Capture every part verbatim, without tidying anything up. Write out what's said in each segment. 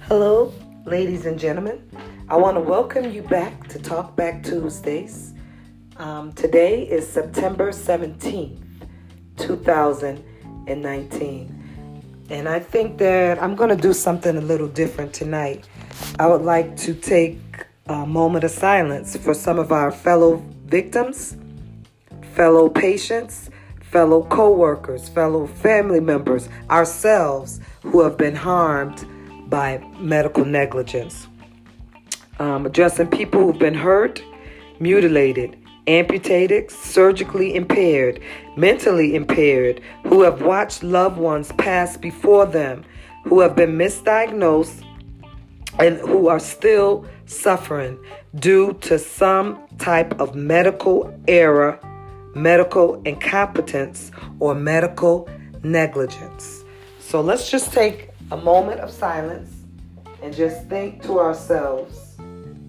Hello, ladies and gentlemen. I want to welcome you back to Talk Back Tuesdays. Um, today is September seventeenth, twenty nineteen. And I think that I'm going to do something a little different tonight. I would like to take a moment of silence for some of our fellow victims, fellow patients, fellow co-workers, fellow family members, ourselves who have been harmed by medical negligence. Um, addressing people who've been hurt, mutilated, amputated, surgically impaired, mentally impaired, who have watched loved ones pass before them, who have been misdiagnosed, and who are still suffering due to some type of medical error, medical incompetence, or medical negligence. So let's just take a moment of silence and just think to ourselves,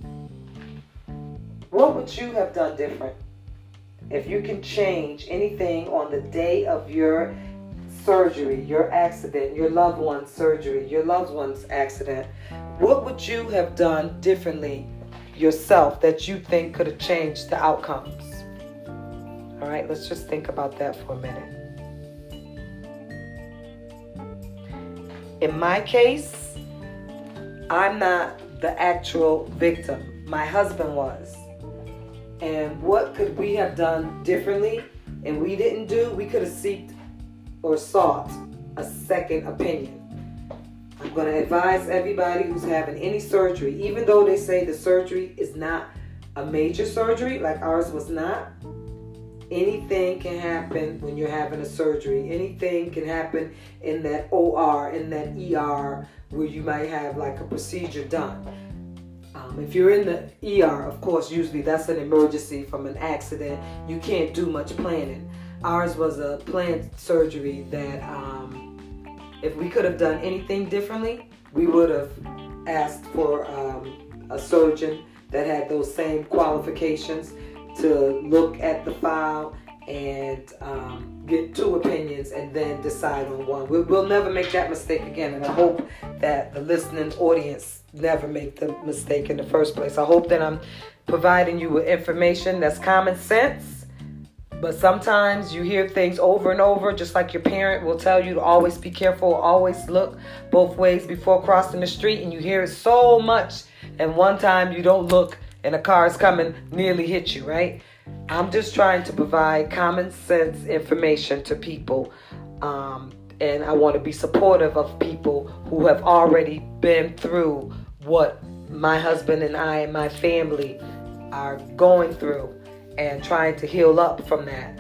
what would you have done different? If you can change anything on the day of your surgery, your accident, your loved one's surgery, your loved one's accident, what would you have done differently yourself that you think could have changed the outcomes? All right, let's just think about that for a minute. In my case, I'm not the actual victim. My husband was. And what could we have done differently and we didn't do? We could have sought or sought a second opinion. I'm going to advise everybody who's having any surgery, even though they say the surgery is not a major surgery like ours was not, anything can happen when you're having a surgery. Anything can happen in that O R, in that E R, where you might have like a procedure done. Um, if you're in the E R, of course, usually that's an emergency from an accident. You can't do much planning. Ours was a planned surgery that um, if we could have done anything differently, we would have asked for um, a surgeon that had those same qualifications to look at the file and um, get two opinions and then decide on one. We, we'll never make that mistake again, and I hope that the listening audience never make the mistake in the first place. I hope that I'm providing you with information that's common sense, but sometimes you hear things over and over, just like your parent will tell you to always be careful, always look both ways before crossing the street, and you hear it so much, and one time you don't look and a car is coming, nearly hit you, right? I'm just trying to provide common sense information to people. Um, and I want to be supportive of people who have already been through what my husband and I and my family are going through and trying to heal up from that.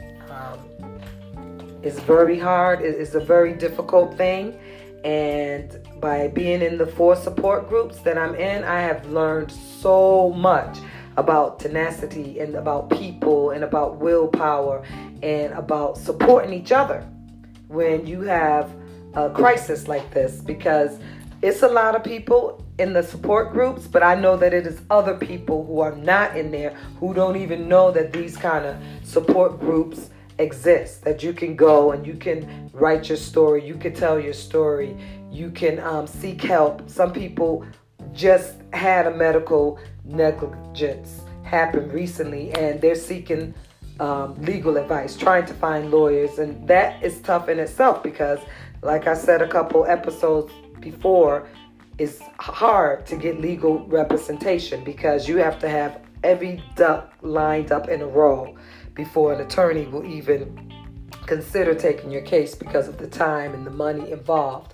Um, it's very hard. It's a very difficult thing. And by being in the four support groups that I'm in, I have learned so much about tenacity and about people and about willpower and about supporting each other when you have a crisis like this, because it's a lot of people in the support groups, but I know that it is other people who are not in there who don't even know that these kind of support groups exist, that you can go and you can write your story, you can tell your story, you can um, seek help. Some people just had a medical negligence happen recently and they're seeking um, legal advice, trying to find lawyers, and that is tough in itself because, like I said a couple episodes before, it's hard to get legal representation because you have to have every duck lined up in a row before an attorney will even consider taking your case because of the time and the money involved.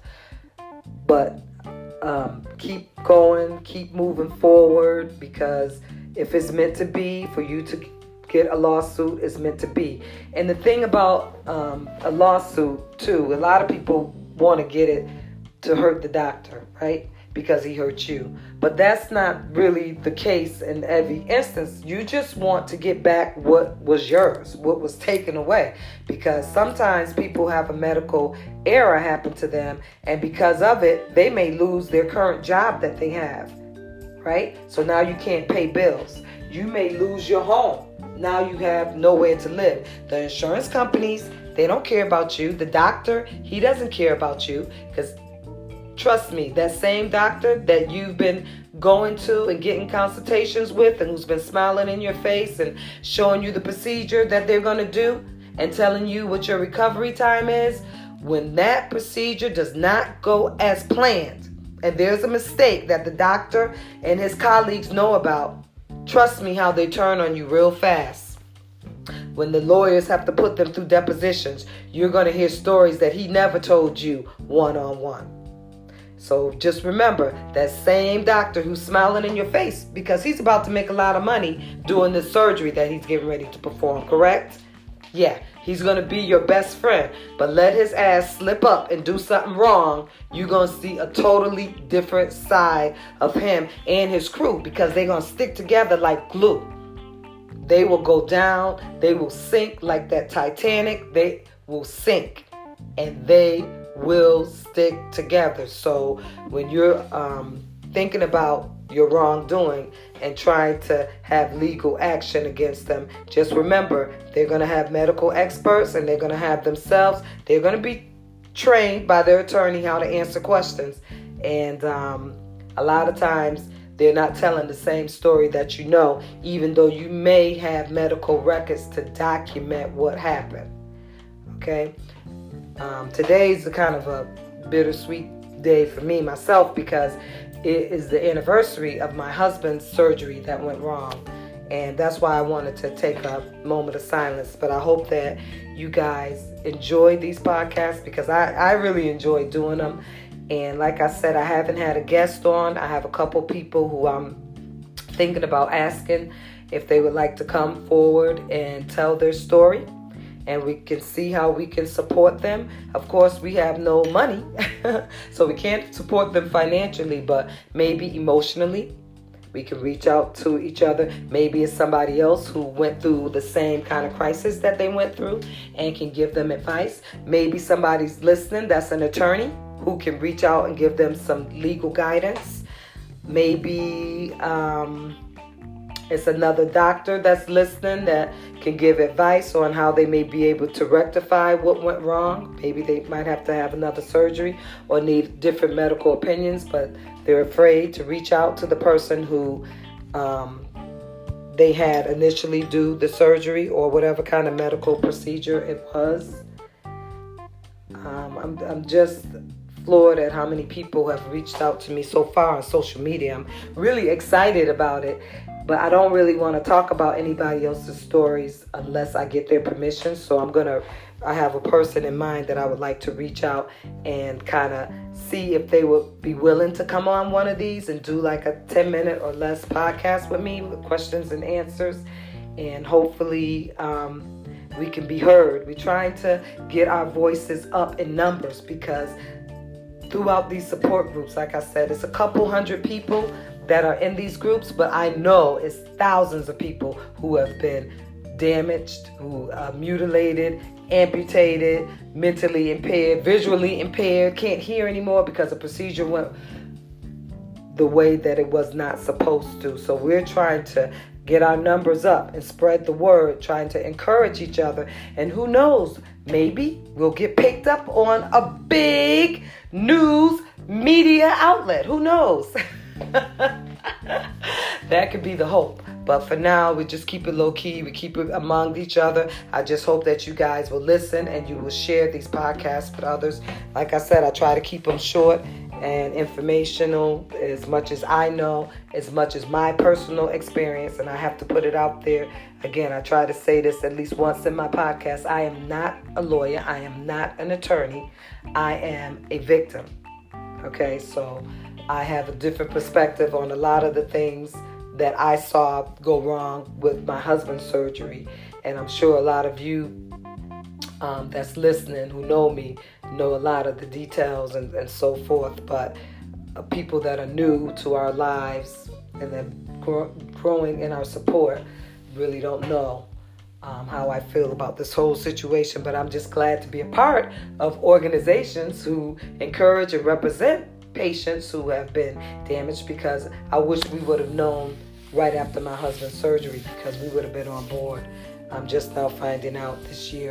But um, keep going, keep moving forward, because if it's meant to be for you to get a lawsuit, it's meant to be. And the thing about um, a lawsuit, too, a lot of people want to get it to hurt the doctor, right? Because he hurt you. But that's not really the case in every instance. You just want to get back what was yours, what was taken away. Because sometimes people have a medical error happen to them, and because of it, they may lose their current job that they have, right? So now you can't pay bills. You may lose your home. Now you have nowhere to live. The insurance companies, they don't care about you. The doctor, he doesn't care about you because Trust me, that same doctor that you've been going to and getting consultations with and who's been smiling in your face and showing you the procedure that they're going to do and telling you what your recovery time is, when that procedure does not go as planned and there's a mistake that the doctor and his colleagues know about, trust me how they turn on you real fast. When the lawyers have to put them through depositions, you're going to hear stories that he never told you one-on-one. So just remember, that same doctor who's smiling in your face because he's about to make a lot of money doing this surgery that he's getting ready to perform, correct? Yeah, he's going to be your best friend. But let his ass slip up and do something wrong, you're going to see a totally different side of him and his crew because they're going to stick together like glue. They will go down. They will sink like that Titanic. They will sink. And they will stick together. So when you're um, thinking about your wrongdoing and trying to have legal action against them, just remember they're going to have medical experts and they're going to have themselves. They're going to be trained by their attorney how to answer questions. And um, a lot of times they're not telling the same story that you know, even though you may have medical records to document what happened. Okay? Um, today's a kind of a bittersweet day for me, myself, because it is the anniversary of my husband's surgery that went wrong. And that's why I wanted to take a moment of silence. But I hope that you guys enjoy these podcasts because I, I really enjoy doing them. And like I said, I haven't had a guest on. I have a couple people who I'm thinking about asking if they would like to come forward and tell their story. And we can see how we can support them. Of course, we have no money, so we can't support them financially, but maybe emotionally. We can reach out to each other. Maybe it's somebody else who went through the same kind of crisis that they went through and can give them advice. Maybe somebody's listening that's an attorney who can reach out and give them some legal guidance. Maybe um, it's another doctor that's listening that can give advice on how they may be able to rectify what went wrong. Maybe they might have to have another surgery or need different medical opinions, but they're afraid to reach out to the person who um, they had initially do the surgery or whatever kind of medical procedure it was. Um, I'm, I'm just floored at how many people have reached out to me so far on social media. I'm really excited about it. But I don't really want to talk about anybody else's stories unless I get their permission. So I'm going to, I have a person in mind that I would like to reach out and kind of see if they would be willing to come on one of these and do like a ten minute or less podcast with me with questions and answers. And hopefully um, we can be heard. We're trying to get our voices up in numbers because throughout these support groups, like I said, it's a couple hundred people that are in these groups, but I know it's thousands of people who have been damaged, who are mutilated, amputated, mentally impaired, visually impaired, can't hear anymore because the procedure went the way that it was not supposed to. So we're trying to get our numbers up and spread the word, trying to encourage each other. And who knows, maybe we'll get picked up on a big news media outlet. Who knows? That could be the hope. But for now, we just keep it low key. We keep it among each other. I just hope that you guys will listen and you will share these podcasts with others. Like I said, I try to keep them short and informational as much as I know, as much as my personal experience, and I have to put it out there. Again, I try to say this at least once in my podcast. I am not a lawyer. I am not an attorney. I am a victim. Okay, so I have a different perspective on a lot of the things that I saw go wrong with my husband's surgery. And I'm sure a lot of you um, that's listening who know me know a lot of the details and, and so forth. But uh, people that are new to our lives and then grow, growing in our support really don't know um, how I feel about this whole situation. But I'm just glad to be a part of organizations who encourage and represent patients who have been damaged, because I wish we would have known right after my husband's surgery because we would have been on board. I'm just now finding out this year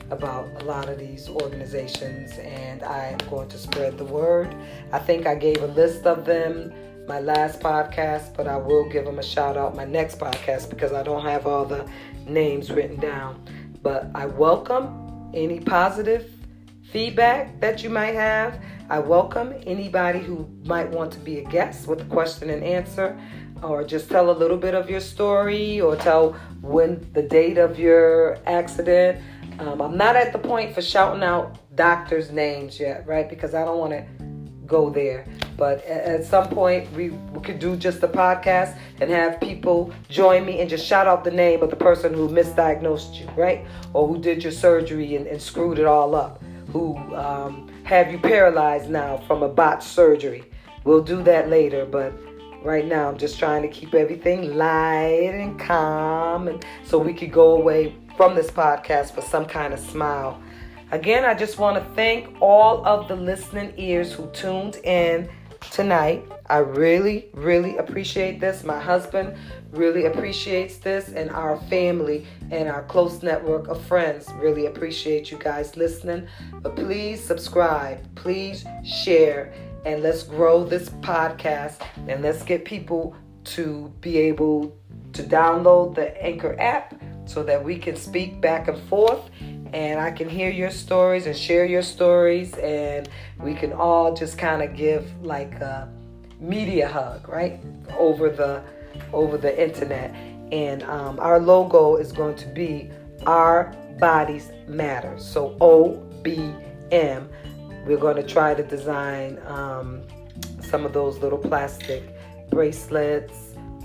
about a lot of these organizations, and I am going to spread the word. I think I gave a list of them my last podcast, but I will give them a shout out my next podcast because I don't have all the names written down. But I welcome any positive feedback that you might have. I welcome anybody who might want to be a guest with a question and answer, or just tell a little bit of your story, or tell when the date of your accident. Um, I'm not at the point for shouting out doctors' names yet, right? Because I don't want to go there. But at some point, we, we could do just a podcast and have people join me and just shout out the name of the person who misdiagnosed you, right? Or who did your surgery and, and screwed it all up, who um, have you paralyzed now from a botched surgery. We'll do that later, but right now I'm just trying to keep everything light and calm, and so we could go away from this podcast with some kind of smile. Again, I just want to thank all of the listening ears who tuned in tonight. I really, really appreciate this. My husband really appreciates this, and our family and our close network of friends really appreciate you guys listening. But please subscribe, please share, and let's grow this podcast, and let's get people to be able to download the Anchor app so that we can speak back and forth, and I can hear your stories and share your stories, and we can all just kind of give like a media hug, right, over the over the internet. And um, our logo is going to be Our Bodies Matter. So O B M. We're going to try to design um, some of those little plastic bracelets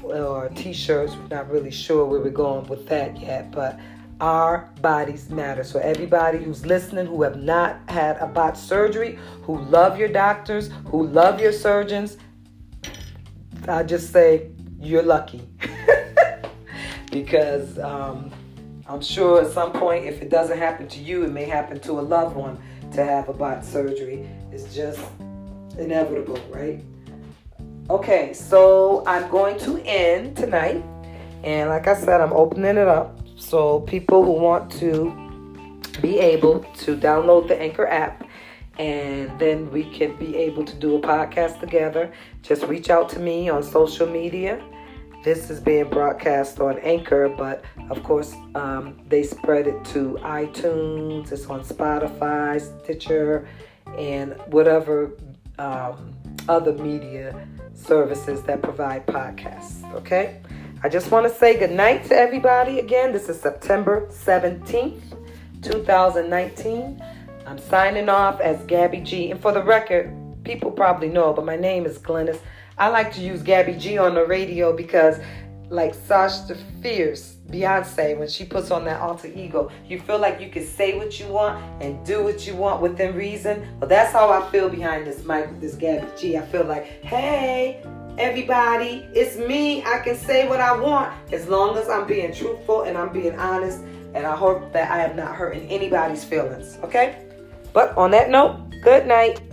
or t-shirts. We're not really sure where we're going with that yet, but Our Bodies Matter. So everybody who's listening, who have not had a botched surgery, who love your doctors, who love your surgeons, I just say you're lucky. Because um, I'm sure at some point, if it doesn't happen to you, it may happen to a loved one to have a botched surgery. It's just inevitable, right? Okay, so I'm going to end tonight. And like I said, I'm opening it up. So people who want to be able to download the Anchor app, and then we can be able to do a podcast together, just reach out to me on social media. This is being broadcast on Anchor, but of course um, they spread it to iTunes. It's on Spotify, Stitcher, and whatever um, other media services that provide podcasts. Okay? I just want to say good night to everybody again. This is September seventeenth, twenty nineteen. I'm signing off as Gabby G. And for the record, people probably know, but my name is Glennis. I like to use Gabby G on the radio because, like Sasha Fierce, Beyonce, when she puts on that alter ego, you feel like you can say what you want and do what you want within reason. Well, that's how I feel behind this mic with this Gabby G. I feel like, hey, everybody, it's me. I can say what I want as long as I'm being truthful and I'm being honest. And I hope that I am not hurting anybody's feelings, okay? But on that note, good night.